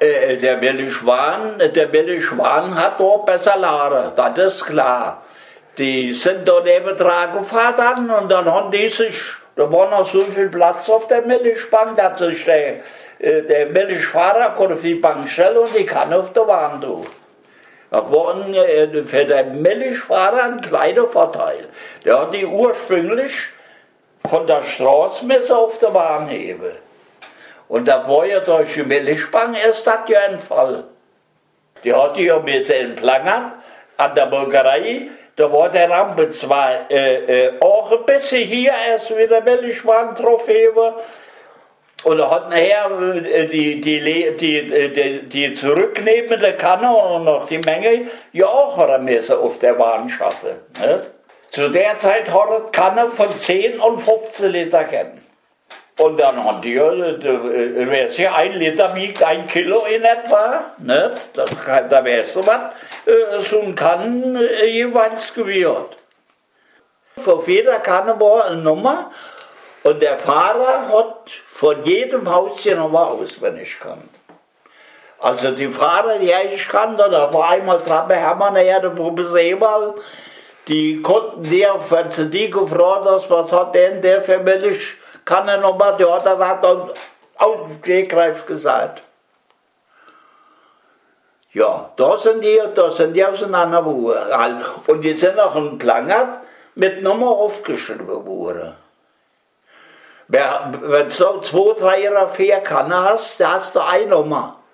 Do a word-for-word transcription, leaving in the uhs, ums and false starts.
Äh, der Milchwahn, der Milchwahn hat dort besser Lade, das ist klar. Die sind da neben dran gefahren und dann haben die sich, da war noch so viel Platz auf der Milchbank, dass sich der, äh, der Milchfahrer konnte auf die Bank stellen und die Kanne auf der Wand tun. Das war ein, äh, für den Milchfahrer ein kleiner Vorteil. Der hat die ursprünglich von der Straßenmesse auf der Wand heben. Und das war ja durch die Milchbank erst das ja ein Fall. Die hat die ja ein bisschen entplangert an der Molkerei. Da war der Rampe zwar äh, äh, auch ein bisschen hier erst wieder Milchwagen drauf heben. Und er hat nachher äh, die, die, die, die, die zurücknehmende Kanne und noch die Menge ja auch wieder müssen auf der Bahn schaffen. Nicht? Zu der Zeit hat er Kanne von zehn und fünfzehn Liter kennen. Und dann haben die, wer es ja ein Liter wiegt, ein Kilo in etwa, ne? Das, da weißt du was, so ein Kannen jeweils gewährt. Auf jeder Kanne war eine Nummer und der Fahrer hat von jedem Haus die Nummer auswendig gekannt. Also die Fahrer, die ich kannte, da war einmal dran bei Hermann, der Professor Eberl, die konnten dir, wenn sie die gefragt hast, was hat denn der für Milch, kann er noch mal, der hat das dann aus dem Stegreif gesagt. Ja, da sind die, da sind die auseinandergegangen. Und die sind auch ein Planger mit Nummer aufgeschrieben worden. Wenn du so zwei, drei oder vier Kanne hast, da hast du eine Nummer.